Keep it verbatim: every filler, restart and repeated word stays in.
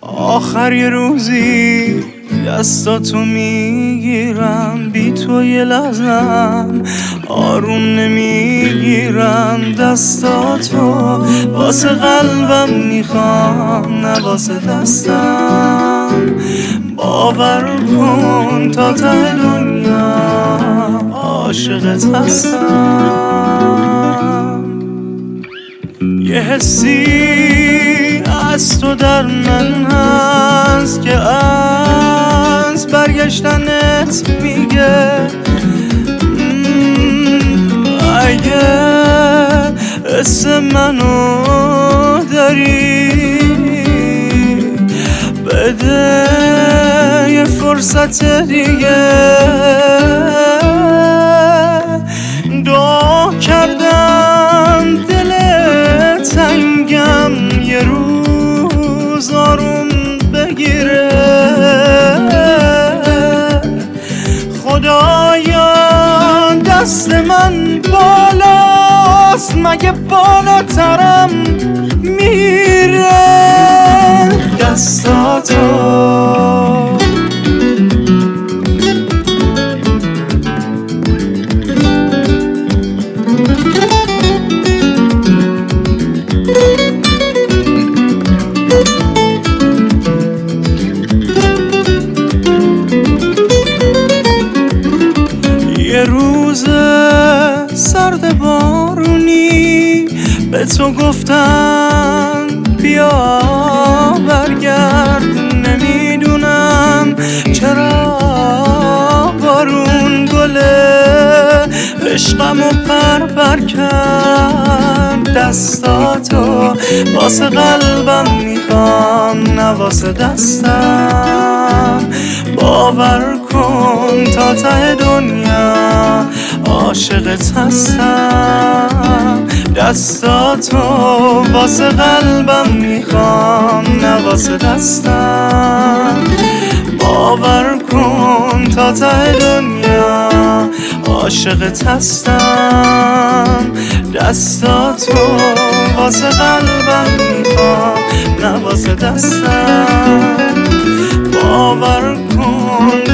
آخر یه روزی دستاتو میگیرم، بی تو یه لحظم آروم نمیگیرم. دستاتو واسه قلبم میخوام، نه واسه دستم. باور کن تا ته دنیا عاشقت هستم. یه حسی از تو در من هست که از برگشتنت میگه اگه اسم منو داری بده یه فرصت دیگه. دعا کردم دل تنگم یه روز آروم بگیره. خدایا دست من بالاست، مگه بالاترم میره دستاتو. یه روز سرد بارونی به تو گفتم بیا برگرد. نمیدونم چرا بارون گله عشقمو پر پر کرد. دستاتو واسه قلبم میخوام، نه واسه دستم. باور کن تا ته دنیا عاشقت هستم. دستاتو واسه قلبم میخوام، نه واسه دستم. باور کن تا ته دنیا عاشقت هستم. دستاتو واسه قلبم میخوام، نه واسه دستم. باور کن